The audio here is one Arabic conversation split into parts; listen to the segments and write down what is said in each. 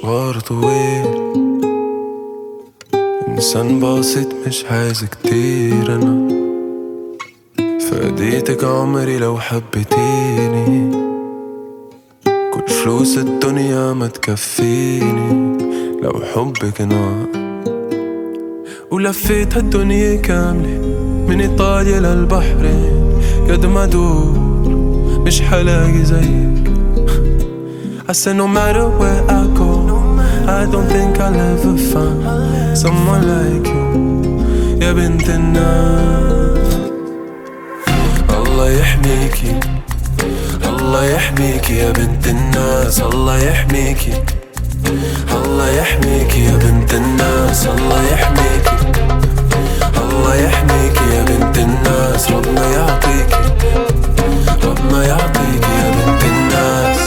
مشوار طويل، إنسان بسيط مش عايز كتير. أنا فديتك عمري لو حبيتيني، كل فلوس الدنيا ما تكفيني لو حبك نار. ولفيت هالدنيا كاملة من إيطاليا للبحرين، قد ما دور مش حلاقي زيك. I said no matter where I go, I don't think I'll ever find someone like you يا بنت الناس. الله يحميكي، الله يحميكي يا بنت الناس. الله يحميكي، الله يحميكي يا بنت الناس. الله يحميكي، الله يحميكي يا بنت الناس. ربنا يعطيكي، ربنا يعطيكي يا بنت الناس.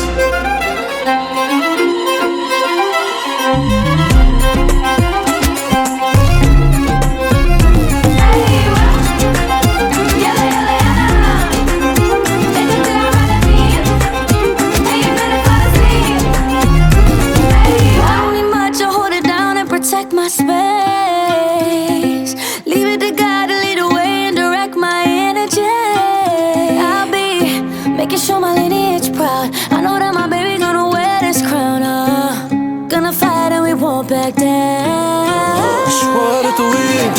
My space, leave it to God to lead the way and direct my energy. I'll be making sure my lineage proud. I know that my baby gonna wear this crown. Gonna fight and we won't back down. مشوار طويل،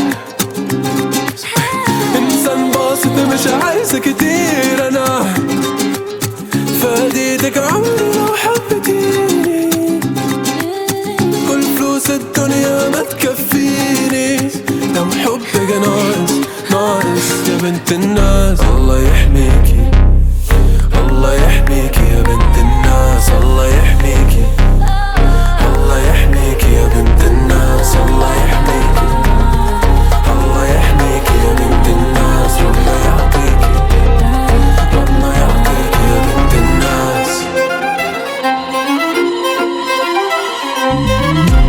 إنسان بسيط مش عايز كتير. أنا فديتك عمري لو حبيتيني، كل فلوس الدنيا ما تكفيني لو حبك ناقص ناقص يا بنت الناس. الله يحميكي، الله يحميكي يا بنت الناس. الله يحميكي، الله يحميكي يا بنت الناس. الله يحميكي، الله يحميكي يا بنت الناس. ربنا يعطيكي، ربنا يعطيكي يا بنت الناس.